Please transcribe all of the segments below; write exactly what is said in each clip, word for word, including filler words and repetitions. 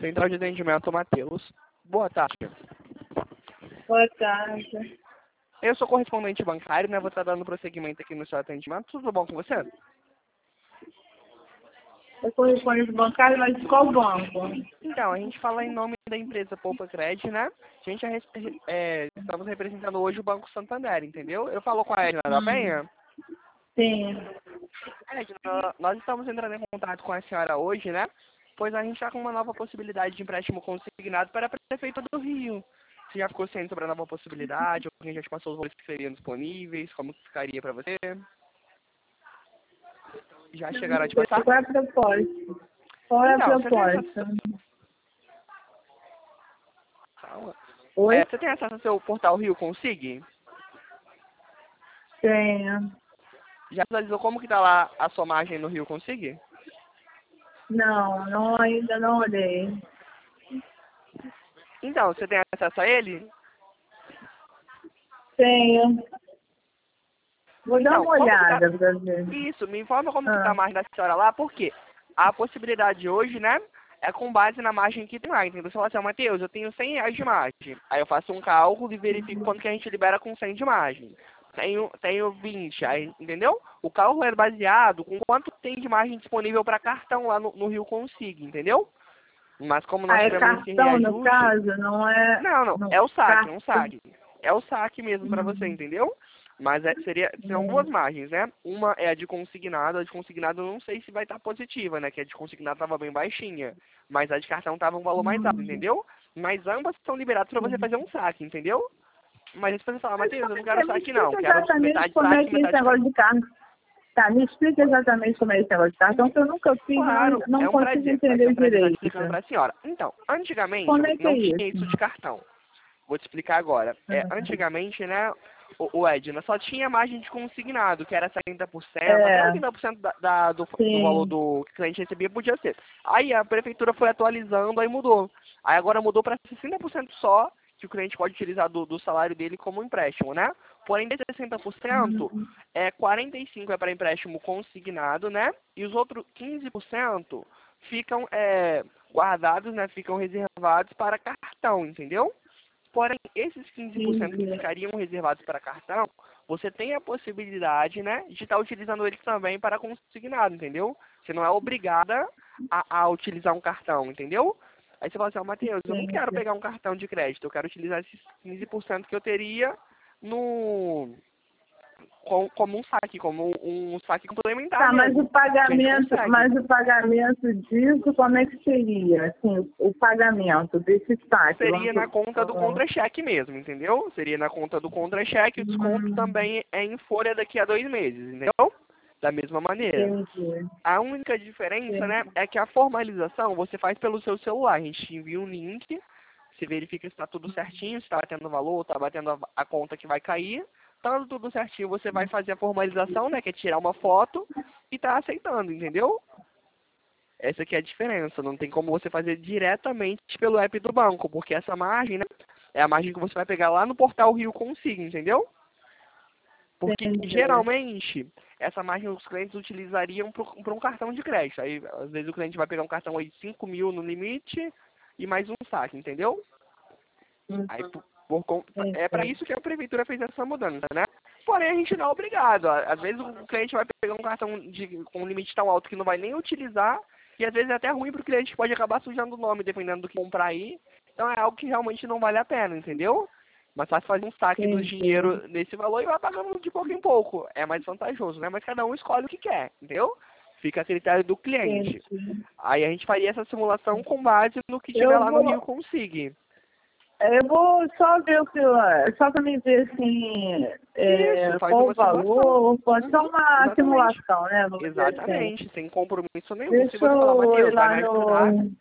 Central de Atendimento Mateus. Boa tarde. Boa tarde. Eu sou correspondente bancário, né? Vou estar dando prosseguimento aqui no seu atendimento. Tudo bom com você? Eu correspondo bancário, mas de qual banco? Então, a gente fala em nome da empresa Poupa Cred, né? A gente é, é, estamos representando hoje o Banco Santander, entendeu? Eu falo com a Edna da Hum, Penha. sim. Edna, nós estamos entrando em contato com a senhora hoje, né? Pois a gente está com uma nova possibilidade de empréstimo consignado para a Prefeitura do Rio. Você já ficou ciente sobre a nova possibilidade? Alguém já te passou os valores que seriam disponíveis? Como que ficaria para você? Já chegaram a te passar? Qual é a proposta? Qual é a Então, você tem proposta? acesso... Calma. Oi? É, você tem acesso ao seu portal Rio Consig? Tenho. Já visualizou como que tá lá a sua margem no Rio Consig? Não, não, ainda não olhei. Então, você tem acesso a ele? Tenho. Vou dar Então, uma como que tá... olhada pra ver. Isso, me informa como que tá a Ah, margem da senhora lá, porque a possibilidade hoje, né, é com base na margem que tem lá, entendeu? Você fala assim, Matheus, eu tenho cem reais de margem. Aí eu faço um cálculo e verifico quanto que a gente libera com cem de margem. Tenho, tenho vinte, aí, entendeu? O cálculo é baseado com quanto tem de margem disponível para cartão lá no, no Rio Consig, entendeu? Mas como nós ah, é tivemos esse cartão no reajuste... caso? Não é... Não, não, Não, é o saque, é um cartão. saque. É o saque mesmo para você, Hum, entendeu? Mas é, seria, são duas hum, margens, né? Uma é a de consignado, a de consignado eu não sei se vai estar positiva, né? Que a de consignado estava bem baixinha, mas a de cartão estava um valor mais alto, hum. entendeu? Mas ambas são liberadas para você fazer um saque, entendeu? Mas se você falar, Mas Matheus, eu como não é que quero é? Me saque não, explica quero exatamente metade como é saque, que é esse metade negócio cartão. de carro. Tá, me explica exatamente como é esse negócio de cartão, que eu nunca fiz, não, Claro, não é um consigo prazer, vai ser entender um prazer estar direito. explicando para a senhora. Então, antigamente Como é que é não tinha isso? isso de cartão. Vou te explicar agora. É, Ah, antigamente, né, o, o Edna, só tinha margem de consignado, que era setenta por cento, até É, oitenta por cento da, da, do, do valor sim. do que o cliente recebia podia ser. Aí a prefeitura foi atualizando, aí mudou. Aí agora mudou para sessenta por cento só, que o cliente pode utilizar do, do salário dele como empréstimo, né? Porém, de sessenta por cento, Hum, é, quarenta e cinco por cento é para empréstimo consignado, né? E os outros quinze por cento ficam é, guardados, né? Ficam reservados para cartão, entendeu? Porém, esses quinze por cento que entendi. ficariam reservados para cartão, você tem a possibilidade, né, de estar utilizando eles também para consignado, entendeu? Você não é obrigada a, a utilizar um cartão, entendeu? Aí você fala assim, ó, Matheus, eu não quero Entendi. pegar um cartão de crédito, eu quero utilizar esses quinze por cento que eu teria no com- como um saque, como um, um saque complementar Tá, mas o mesmo, que a gente pagamento, consegue. mas o pagamento disso, como é que seria? Assim, o pagamento desse saque, vamos Seria na conta do supor. contra-cheque mesmo, entendeu? Seria na conta do contra-cheque, o desconto Hum, também é em folha daqui a dois meses, entendeu? Da mesma maneira. entendi. A única diferença, né, Entendi. é que a formalização você faz pelo seu celular. A gente te envia um link, você verifica se está tudo certinho, se está batendo o valor, está batendo a, a conta que vai cair. Estando tudo certinho, você vai fazer a formalização, né, que é tirar uma foto e tá aceitando, entendeu? Essa aqui é a diferença. Não tem como você fazer diretamente pelo app do banco, porque essa margem, né, é a margem que você vai pegar lá no portal Rio Consigo, entendeu? Porque Entendi. geralmente essa margem os clientes utilizariam para um cartão de crédito. Aí às vezes o cliente vai pegar um cartão aí de cinco mil no limite e mais um saque, entendeu? Aí por, por con- é para Entendi. isso que a prefeitura fez essa mudança, né? Porém a gente não é obrigado. Às vezes o cliente vai pegar um cartão de, com um limite tão alto que não vai nem utilizar e às vezes é até ruim para o cliente, pode acabar sujando o nome dependendo do que comprar aí. Então é algo que realmente não vale a pena, entendeu? Mas faz fazer um saque do Entendi. dinheiro nesse valor e vai pagando de pouco em pouco. É mais vantajoso, né? Mas cada um escolhe o que quer, entendeu? Fica a critério do cliente. Entendi. Aí a gente faria essa simulação com base no que tiver Eu lá no Rio vou, Consigue. eu vou só ver o que eu, só para me ver assim, Isso, é, faz qual o uma simulação. valor, pode ser Uhum, uma exatamente. simulação, né? Vamos dizer assim. Exatamente, sem compromisso nenhum. Se Deixa você falar, eu ir Matheus, vai lá me ajudar. no.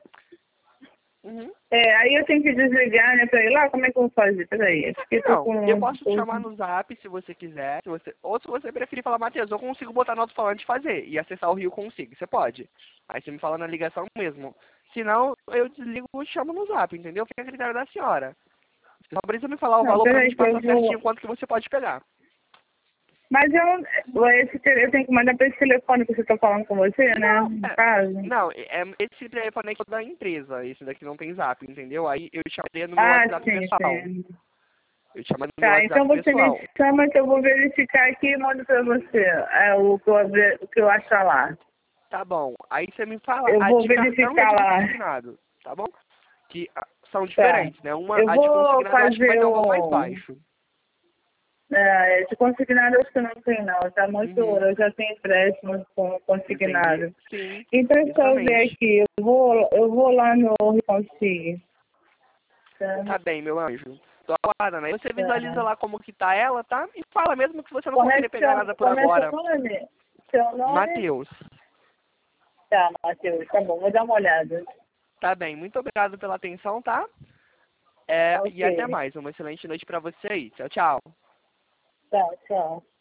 Uhum. É, aí eu tenho que desligar, né, pra ir lá? Como é que eu vou fazer? Peraí, acho que eu tô Não, eu com. posso te tô- chamar no Zap se você quiser, se você, ou se você preferir falar, Matheus, eu consigo botar no alto-falante e fazer, e acessar o Rio Consigo, você pode. Aí você me fala na ligação mesmo. Se não, eu desligo e chamo no Zap, entendeu? Fica a critério da senhora. Você só precisa me falar o Não, valor pra peraí gente que eu passar certinho vou. quanto que você pode pegar. Mas eu, esse, tele- eu tenho que mandar para esse telefone que você está falando com você, né? Não, No é, caso. não, é, esse telefone aqui é da empresa, esse daqui não tem zap, entendeu? Aí eu te chamaria no meu Ah, WhatsApp sim, pessoal. sim. Eu te chamo no meu Tá, então WhatsApp você pessoal. me chama que eu vou verificar aqui e mando para você é, o, que eu, ver- o que eu achar lá. Tá bom. Aí você me fala Eu a vou de cartão e a verificar de lá. consignado, tá bom? Que ah, são Tá. diferentes, né? Uma, Eu a de vou consignado eu acho que vai fazer ter um valor mais o... baixo. É, de consignado acho que não tem não, tá muito, Uhum. eu já tenho empréstimo com Entendi. consignado. Sim, Então deixa eu ver exatamente. aqui, eu vou, eu vou lá no Reconsigue. Tá? Tá bem, meu anjo. Tô aguardando. Aí você visualiza Tá. lá como que tá ela, tá? E fala mesmo que você não Como for é querer que pegar seu, nada por como é seu agora. nome? Seu nome? Matheus. Tá, Matheus, tá bom, vou dar uma olhada. Tá bem. Muito obrigado pela atenção, tá? É, e até Ok. mais. Uma excelente noite pra você aí. Tchau, tchau. Tá, tchau.